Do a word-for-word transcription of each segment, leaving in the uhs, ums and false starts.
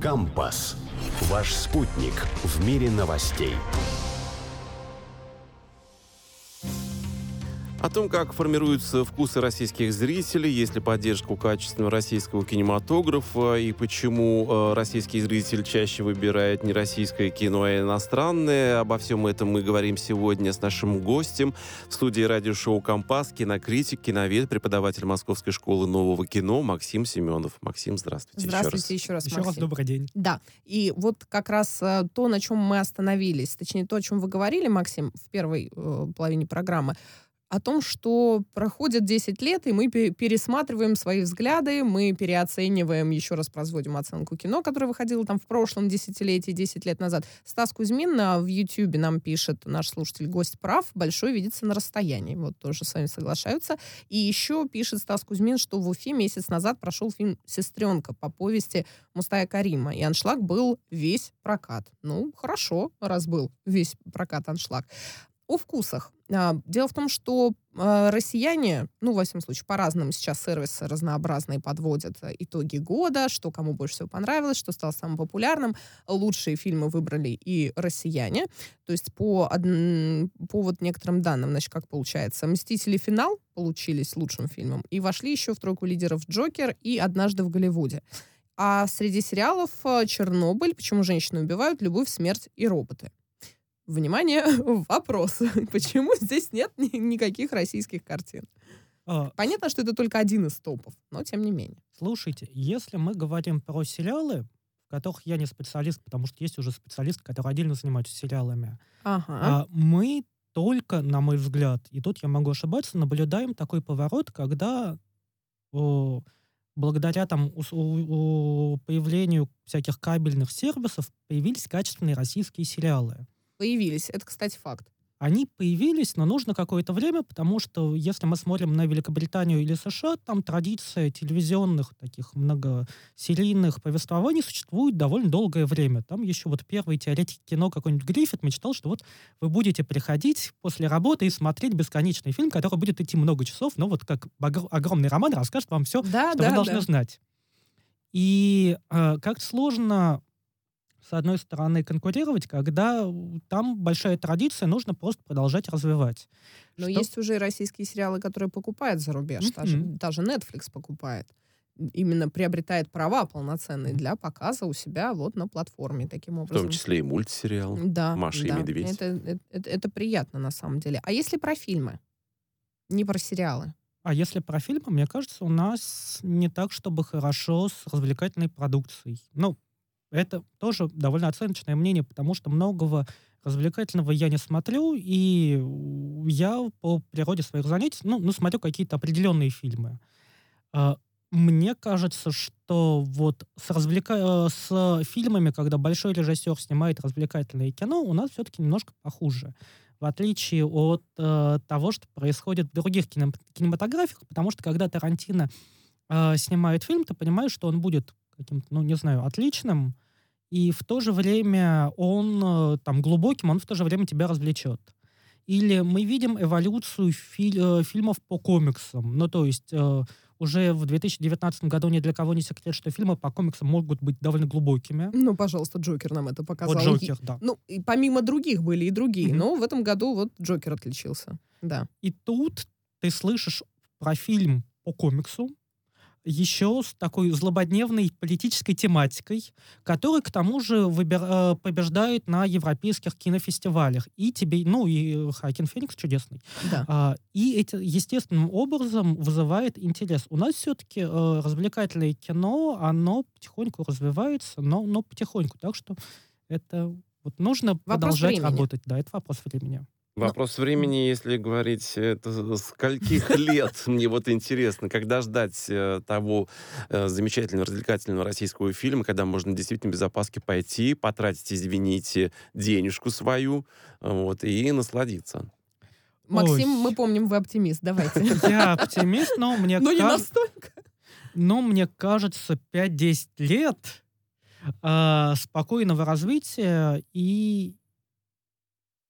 Компас. Ваш спутник в мире новостей. О том, как формируются вкусы российских зрителей, есть ли поддержка у качественного российского кинематографа и почему э, российский зритель чаще выбирает не российское кино, а иностранное. Обо всем этом мы говорим сегодня с нашим гостем в студии радиошоу «Компас», кинокритик, киновед, преподаватель Московской школы нового кино Максим Семенов. Максим, здравствуйте. Здравствуйте еще раз, Еще Максим. раз добрый день. Да, и вот как раз э, то, на чем мы остановились, точнее то, о чем вы говорили, Максим, в первой э, половине программы, о том, что проходит десять лет, и мы пересматриваем свои взгляды, мы переоцениваем, еще раз производим оценку кино, которое выходило там в прошлом десятилетии, десять лет назад. Стас Кузьмин в Ютьюбе нам пишет, наш слушатель, гость прав, большой видится на расстоянии. Вот тоже с вами соглашаются. И еще пишет Стас Кузьмин, что в Уфе месяц назад прошел фильм «Сестренка» по повести Мустая Карима, и аншлаг был весь прокат. Ну, хорошо, раз был весь прокат аншлаг. О вкусах. Дело в том, что россияне, ну, во всяком случае, по-разному сейчас сервисы разнообразные подводят итоги года, что кому больше всего понравилось, что стало самым популярным. Лучшие фильмы выбрали и россияне. То есть по, од... по вот некоторым данным, значит, как получается, «Мстители. Финал» получились лучшим фильмом, и вошли еще в тройку лидеров «Джокер» и «Однажды в Голливуде». А среди сериалов «Чернобыль», «Почему женщины убивают», «Любовь, смерть и роботы». Внимание, вопрос. Почему здесь нет ни- никаких российских картин? А, Понятно, что это только один из топов, но тем не менее. Слушайте, если мы говорим про сериалы, в которых я не специалист, потому что есть уже специалисты, которые отдельно занимаются сериалами, Ага. а мы только, на мой взгляд, и тут я могу ошибаться, наблюдаем такой поворот, когда о, благодаря там ус- у- у появлению всяких кабельных сервисов появились качественные российские сериалы. Появились. Это, кстати, факт. Они появились, но нужно какое-то время, потому что если мы смотрим на Великобританию или США, там традиция телевизионных таких многосерийных повествований существует довольно долгое время. Там еще вот первый теоретик кино какой-нибудь Гриффит мечтал, что вот вы будете приходить после работы и смотреть бесконечный фильм, который будет идти много часов, но вот как огр- огромный роман расскажет вам все, Да, что да, вы должны да. знать. И э, как сложно, с одной стороны, конкурировать, когда там большая традиция, нужно просто продолжать развивать. Но Что- есть уже и российские сериалы, которые покупают за рубеж. Мгм. Даже, даже Netflix покупает. Именно приобретает права полноценные для показа у себя вот на платформе. Таким В образом. том числе и мультсериал Да, «Маша и да. медведь». Это, это, это- это приятно на самом деле. А если про фильмы? Не про сериалы. А если про фильмы, мне кажется, у нас не так, чтобы хорошо с развлекательной продукцией. Ну, это тоже довольно оценочное мнение, потому что многого развлекательного я не смотрю, и я по природе своих занятий, ну, ну смотрю какие-то определенные фильмы. А, Мне кажется, что вот с, развлека... э, с фильмами, когда большой режиссер снимает развлекательное кино, у нас все-таки немножко похуже. В отличие от э, того, что происходит в других кино... кинематографиях, потому что когда Тарантино э, снимает фильм, ты понимаешь, что он будет каким-то, ну, не знаю, отличным, и в то же время он э, там глубоким, он в то же время тебя развлечет. Или мы видим эволюцию фи- э, фильмов по комиксам. Ну, то есть э, уже в две тысячи девятнадцатом году ни для кого не секрет, что фильмы по комиксам могут быть довольно глубокими. Ну, пожалуйста, Джокер нам это показал. Вот Джокер, да. Ну, и помимо других были и другие, Мгм. но в этом году вот Джокер отличился. Да. И тут ты слышишь про фильм по комиксу еще с такой злободневной политической тематикой, который, к тому же, выбир- э, побеждает на европейских кинофестивалях. И тебе, ну, и Хоакин Феникс чудесный. Да. А, и это естественным образом вызывает интерес. У нас все-таки э, развлекательное кино, оно потихоньку развивается, но, но потихоньку. Так что это вот нужно продолжать времени. работать. Да, это вопрос времени. Вопрос времени, если говорить, это скольких лет, мне вот интересно, когда ждать э, того э, замечательного развлекательного российского фильма, когда можно действительно без опаски пойти, потратить, извините, денежку свою, э, вот, и насладиться. Максим, Ой. мы помним, вы оптимист. Давайте. Я оптимист, но мне, Но не ка- настолько. но мне кажется, пять-десять лет а, спокойного развития и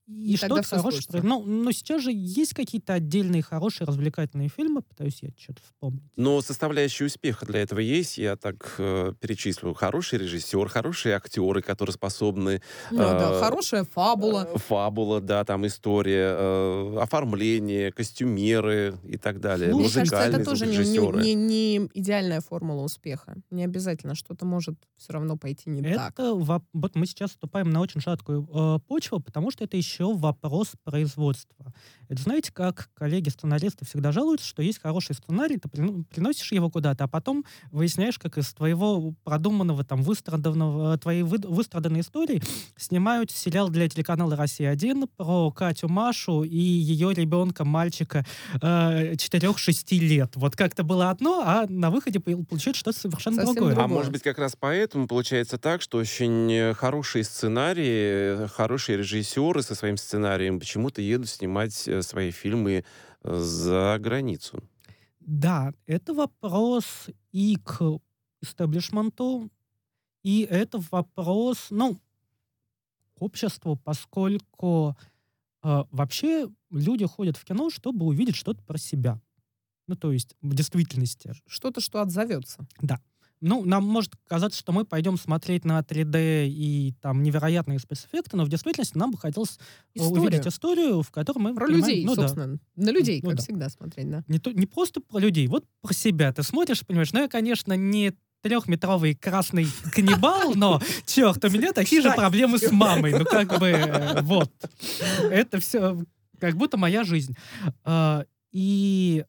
И, И тогда что-то всё хорошее. сложится. Ну, но сейчас же есть какие-то отдельные хорошие развлекательные фильмы, пытаюсь я что-то вспомнить. Но составляющая успеха для этого есть. Я так э, перечислю. Хороший режиссер, хорошие актеры, которые способны... Ну да, э, хорошая фабула. э, фабула, да, там история, э, оформление, костюмеры и так далее. Мне кажется, Музыкальные это тоже не, не- звукорежиссеры. не- не идеальная формула успеха. Не обязательно, что-то может все равно пойти не так. Это воп- вот мы сейчас вступаем на очень шаткую э, почву, потому что это еще вопрос производства. Это знаете, как коллеги-сценаристы всегда жалуются, что есть хороший сценарий, ты прин- приносишь его куда-то, а потом выясняешь, как из твоего продуманного, там, выстраданного, твоей вы- выстраданной истории снимают сериал для телеканала «Россия один» про Катю Машу и ее ребенка, мальчика э, четырех-шести лет. Вот как-то было одно, а на выходе пол- получается что-то совершенно Совсем другое. А другое. может быть, как раз поэтому получается так, что очень э, хорошие сценарии, э, хорошие режиссеры со своим сценарием почему-то едут снимать э, свои фильмы э, за границу. Да, это вопрос и к истеблишменту, и это вопрос, ну, к обществу, поскольку э, вообще люди ходят в кино, чтобы увидеть что-то про себя. Ну, то есть в действительности. Что-то, что отзовется. Да. Ну, нам может казаться, что мы пойдем смотреть на три дэ и там невероятные спецэффекты, но в действительности нам бы хотелось э, Историю. увидеть историю, в которой мы Про понимаем- людей, ну, да. собственно. На людей, Ну как да. всегда, смотреть, да. Не, то- не просто про людей, вот про себя. Ты смотришь, понимаешь, ну я, конечно, не трехметровый красный каннибал, но, черт, у меня такие же проблемы с мамой. Ну, как бы, э, вот. Это все как будто моя жизнь. А, И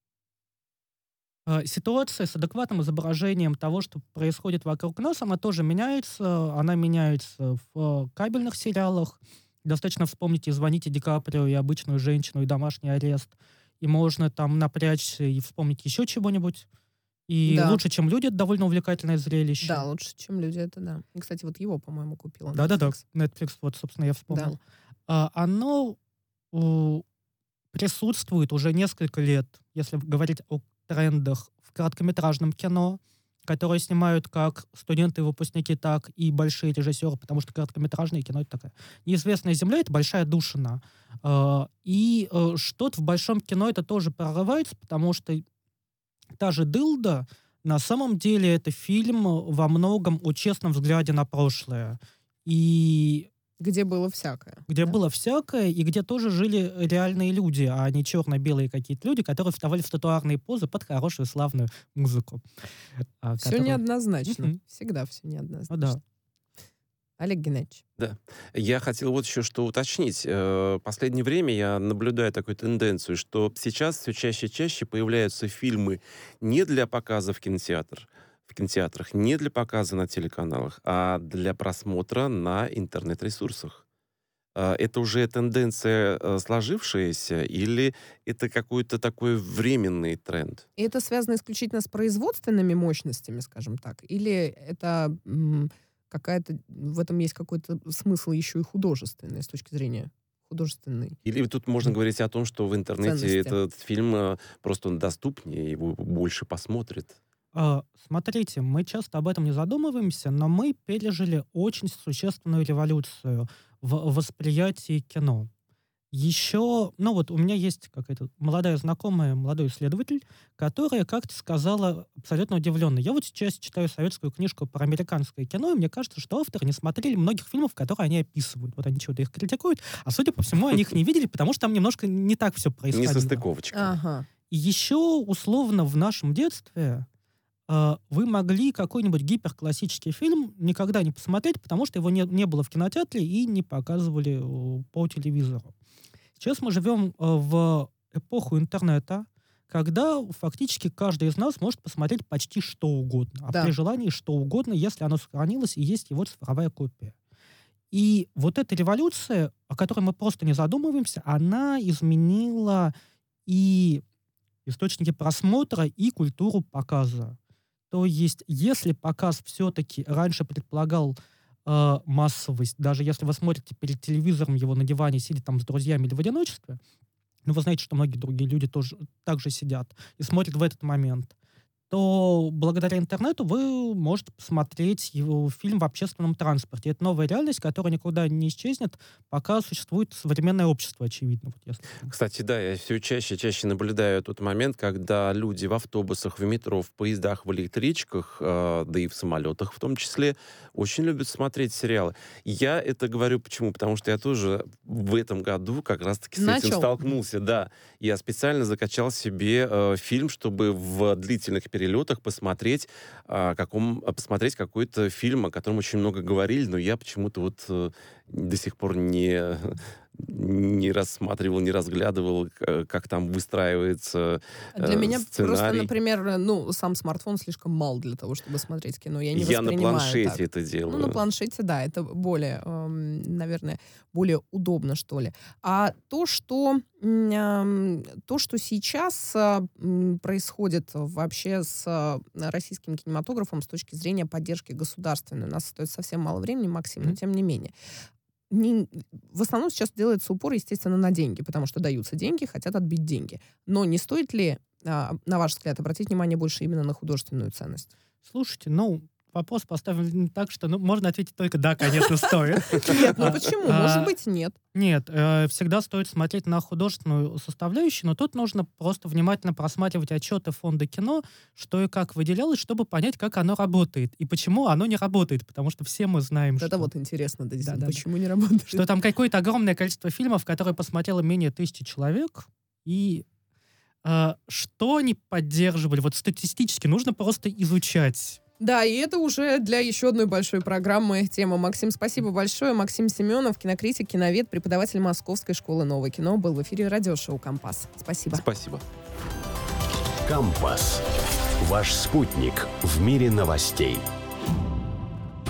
а, ситуация с адекватным изображением того, что происходит вокруг нас, она тоже меняется. Она меняется в э, кабельных сериалах. Достаточно вспомнить и «Звоните Ди Каприо», и «Обычную женщину», и «Домашний арест». И можно там напрячься и вспомнить еще чего-нибудь. И Да. «Лучше, чем люди» — это довольно увлекательное зрелище. Да, лучше, чем люди, это да. И, кстати, вот его, по-моему, купила. Да-да-да, Netflix. Netflix, вот, собственно, я вспомнил. А, оно у, присутствует уже несколько лет, если говорить о трендах в короткометражном кино, которые снимают как студенты и выпускники, так и большие режиссеры, потому что короткометражное кино — это такая неизвестная земля, это большая душина. А, и э, что-то в большом кино это тоже прорывается, потому что та же «Дылда» на самом деле это фильм во многом о честном взгляде на прошлое. И Где было всякое. где да. было всякое, и где тоже жили реальные люди, а не черно-белые какие-то люди, которые вставали в статуарные позы под хорошую славную музыку. а, Все которую- неоднозначно. Мгм. Всегда все неоднозначно. Ну да. Олег Геннадьевич. Я хотел вот еще что уточнить. Э, Последнее время я наблюдаю такую тенденцию, что сейчас все чаще и чаще появляются фильмы не для показа в кинотеатр, в кинотеатрах, не для показа на телеканалах, а для просмотра на интернет-ресурсах. А, Это уже тенденция э, сложившаяся или это какой-то такой временный тренд? И это связано исключительно с производственными мощностями, скажем так? Или это м, какая-то... В этом есть какой-то смысл еще и художественный, с точки зрения художественной? Или тут можно говорить о том, что в интернете Ценности. этот фильм э, просто он доступнее, его больше посмотрит? А, Смотрите, мы часто об этом не задумываемся, но мы пережили очень существенную революцию в восприятии кино. Еще, ну вот у меня есть какая-то молодая знакомая, молодой исследователь, которая как-то сказала абсолютно удивленно. Я вот сейчас читаю советскую книжку про американское кино, и мне кажется, что авторы не смотрели многих фильмов, которые они описывают. Вот они чего-то их критикуют, а судя по всему, они их не видели, потому что там немножко не так все Не происходило. состыковочка. Ага. И еще, условно, в нашем детстве э, вы могли какой-нибудь гиперклассический фильм никогда не посмотреть, потому что его не, не было в кинотеатре и не показывали э, по телевизору. Сейчас мы живем э, в эпоху интернета, когда фактически каждый из нас может посмотреть почти что угодно, а Да. при желании что угодно, если оно сохранилось и есть его цифровая копия. И вот эта революция, о которой мы просто не задумываемся, она изменила и источники просмотра, и культуру показа. То есть, если показ все-таки раньше предполагал э, массовость, даже если вы смотрите перед телевизором его на диване, сидя там с друзьями или в одиночестве, ну, вы знаете, что многие другие люди тоже так же сидят и смотрят в этот момент, то благодаря интернету вы можете посмотреть его фильм в общественном транспорте. Это новая реальность, которая никуда не исчезнет, пока существует современное общество, очевидно. Вот если... Кстати, да, я все чаще и чаще наблюдаю тот момент, когда люди в автобусах, в метро, в поездах, в электричках, э, да и в самолетах в том числе, очень любят смотреть сериалы. Я это говорю почему? Потому что я тоже в этом году как раз-таки с Начал. этим столкнулся. Да, я специально закачал себе э, фильм, чтобы в длительных перелетах посмотреть, а, каком, посмотреть какой-то фильм, о котором очень много говорили, но я почему-то вот э, до сих пор не, не рассматривал, не разглядывал, как там выстраивается э, Для меня сценарий. просто, например, ну, сам смартфон слишком мал для того, чтобы смотреть кино. Я не Я на воспринимаю планшете так. это делаю. Ну, на планшете, да, это более, эм, наверное, более удобно, что ли. А то, что, эм, то, что сейчас э, происходит вообще с э, российским кинематографом с точки зрения поддержки государственной, у нас остается совсем мало времени, Максим, но Мгм. тем не менее. Не, в основном сейчас делается упор, естественно, на деньги, потому что даются деньги, хотят отбить деньги. Но не стоит ли, а, на ваш взгляд, обратить внимание больше именно на художественную ценность? Слушайте, ну, вопрос поставлен так, что ну, можно ответить только «да, конечно, стоит». Нет, ну А, почему? а, Может быть, нет. Нет, э, всегда стоит смотреть на художественную составляющую, но тут нужно просто внимательно просматривать отчеты фонда кино, что и как выделялось, чтобы понять, как оно работает и почему оно не работает, потому что все мы знаем, Вот это что, вот интересно, да, действительно, Да-да-да. почему не работает? что там какое-то огромное количество фильмов, которые посмотрело менее тысячи человек, и э, что они поддерживали. Вот статистически нужно просто изучать. Да, и это уже для еще одной большой программы тема. Максим, спасибо большое. Максим Семенов, кинокритик, киновед, преподаватель Московской школы нового кино, был в эфире радиошоу «Компас». Спасибо. Спасибо. Компас. Ваш спутник в мире новостей.